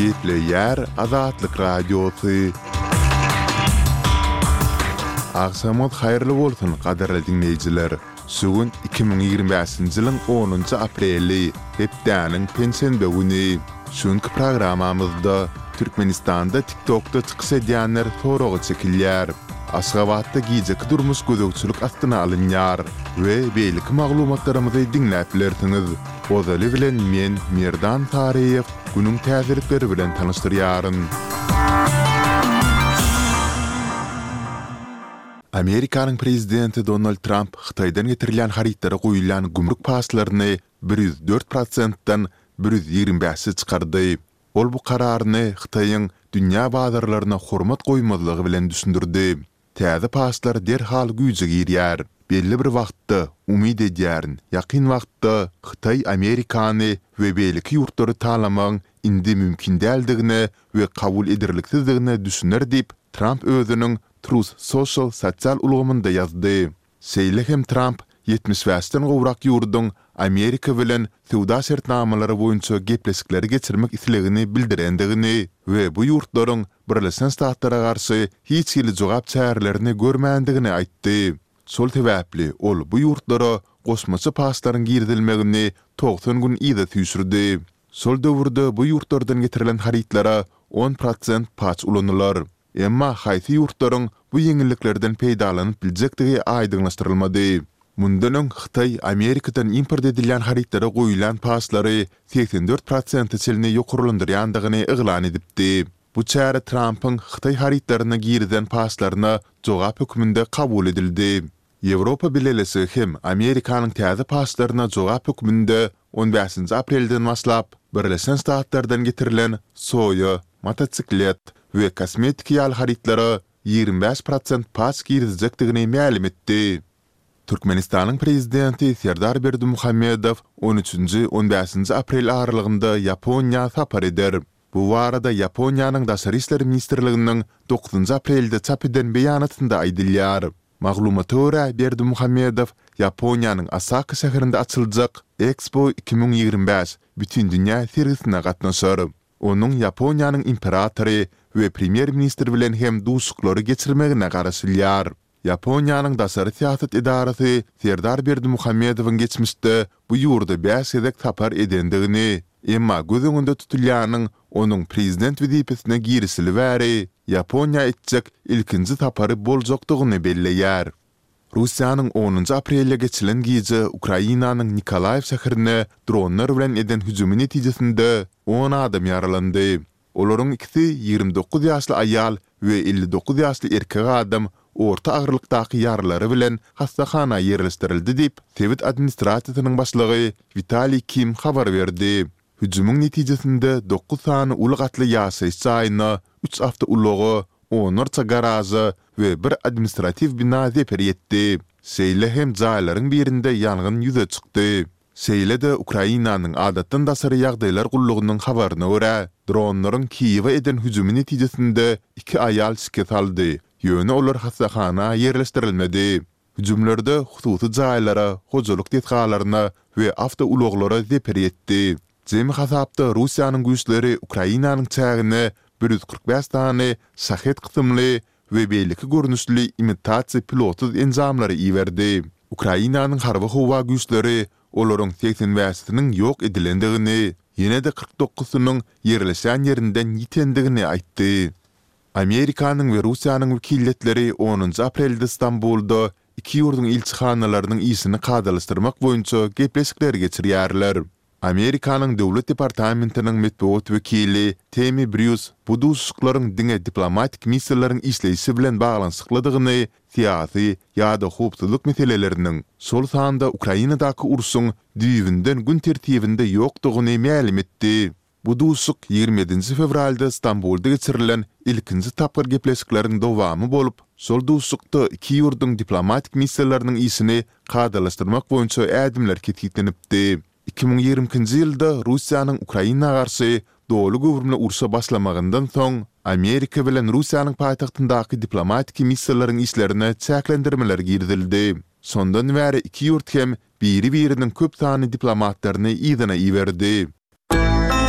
Gepleyer Azatlyk Radiosu. Akşamot hayırlı bolsun qadarly dinleyijiler. Sugun 2025-nji ýylyň 10-njy apreli, hepdäniň pensiýa güni. Şuňky programamyzda Türkmenistanda TikTok'da çykyş edýänler soragy çekilýär. Aşgabatda gijeki durmuş gözegçilik astyna alynýar we beýlik maglumatlarymyzy dinläp bilersiňiz. Ozaly bilen men Merdan Tariýew günüň täzelikleri bilen tanyşdyrýaryn. Amerikanyň prezidenti Donald Trump Hytaýdan getirilýän haritlara goýulan gümrük paslaryny 104%-dan 125-e çykardy. Ol bu kararyny Hytaýyň dünýä bazarlaryna hormat goýmazlygy bilen düşündirdi. Täze paslar derhal güýje girýär. Belli bir wagtda umyd edýärin. Ýakyn wagtda Hytaý Amerikany we beýleki ýurtlary talamagyň indi mümkin däldigini we kabul edilirliksizdigini düşüner diýip Trump özüniň Truth Social sosial ulgamynda ýazdy. Seýle hem Trump 70-den gowrak ýurdun Amerika bilen sowda şertnamalary boýunça gepleşikleri geçirmek islegini bildirendigini we bu ýurtlaryň Birleşen Ştatlara garşy hiç hili jogap çärelerini görmändigini aýtdy. Sol sebäpli ol bu ýurtlara gosmaçy paslaryň girdilmegini 90 gün ýa-da tüýsürdi. Sol döwürde bu ýurtlardan getirilen haritlara 10% pas ulanylar. Emma haýsy ýurtlaryň bu ýeňilliklerden peýdalanyp biljekdigi aýdyňlaşdyrylmady. Mundan öň Hytaý Amerikadan import edilýän haritlara goýulan paslary 84% çelini ýokurlandyrýandygyny eglan edipdi. Bu çäre Trump'yň Hytaý haritlaryna girden paslaryna jogap hökmünde kabul edildi. Ýewropa bilelesi hem Amerikanyň täze paslaryna jogap hökmünde 15-nji aprelden başlap Birleşen Ştatlardan getirilen soýa, mototsiklet we kosmetik ýal haritlary 25% pas girizjekdigini ma'lum etdi. Türkmenistanyň prezidenti Serdar Berdimuhammedow 13-15 aprel aralygynda Ýaponiýa sapar eder. Bu warada Ýaponiýanyň daşary işler ministrliginiň 9 aprelde çap eden beýanatynda aýdylýar. Maglumata görä Berdimuhammedow Ýaponiýanyň Osaka şäherinde açyljak Expo 2025 bütün dünýä sergisine gatnaşar. Onuň Ýaponiýanyň imperatory we premier ministr bilen hem duşuklary geçirmegine garaşylýar. Ýaponiýanyň daşary siýasat idarasy Serdar Berdimuhammedowyň geçmişde bu ýurda 5 gedek sapar edendigini, emma göz öňünde tutulýanyň onuň prezident wezipesine girisili bäri Ýaponiýa etjek ilkinji sapary boljakdygyny belleýär. Russiýanyň 10 aprelde geçilen gije Ukrainanyň Nikolaev şäherine dronlar bilen eden hüjümi netijesinde 10 adam ýaralandy. Olaryň ikisi 29 ýaşly aýal we 59 ýaşly erkek adam orta agyrlykdaky ýaralary bilen hastahana ýerleşdirildi diýip Sowet administrasiýasynyň başlygy Vitaliy Kim habar berdi. Hüjümüň netijesinde 9 sany uly gatly ýaşaýyş jaýyna, 3 awtoulagy, 10 garaja we bir administrativ bina zeper etdi. Seýle hem jaýlaryň birinde ýangyn ýüze çykdy. Seýle-de Ukrainanyň adatdan daşary ýagdaýlar gullugynyň habaryna görä, dronlaryň Kiýewa eden hüjümi netijesinde 2 aýal şike saldy. Ýöne olar hastahana ýerleşdirilmedi. Hüjümlerde hususy jaýlara, hojalyk detgalaryna we awtoulaglara zeper etdi. Jemi hasapda Russiýanyň güýçleri Ukrainanyň çägine 145 tane şahet kısımlı ve beýleki görnüşli imitasiýa pilotsuz enjamlary iýerdi. Ukrainanyň harby howa güýçleri olaryň 85-siniň ýok edilendigini, ýene-de 49-synyň ýerleşen ýerinden ýitendigini aýtdy. Amerikanyň we Russiýanyň wekilletleri 10 aprelde Istanbulda iki ýurdun ilçihanalarynyň ýysyny kadalaşdyrmak boýunça gepleşikler geçirýärler. Amerikanyň döwlet departamentiniň medeniýet wekili Tammy Bruce bu duşuklaryň diňe diplomatik missiýalaryň işleýişi bilen baglanyşykladygyny, siýasy ýa-da howpsuzlyk meseleleriniň sol sanda Ukrainadaky urşuň düýbünden gün tertibinde ýokdugyny ma'lum etdi. Bu duşuk 27 fevralda Istanbulda geçirilen ilkinji tapyr gepleşikleriň dowamy bolup, sol duşukda iki ýurdun diplomatik missiýalarynyň işini kadalaşdyrmak boýunça ädimler ketipdi. 2020-nji ýylda Russiýanyň Ukraina garşy dowly gowrumly urşa başlamagyndan soň Amerika bilen Russiýanyň paýtagtyndaky diplomatik missiýalaryň işlerine çäklendirmeler girdildi. Sondan bäri iki ýurt hem biri-biriniň köp sany diplomatlaryny ýygyna iýerdi.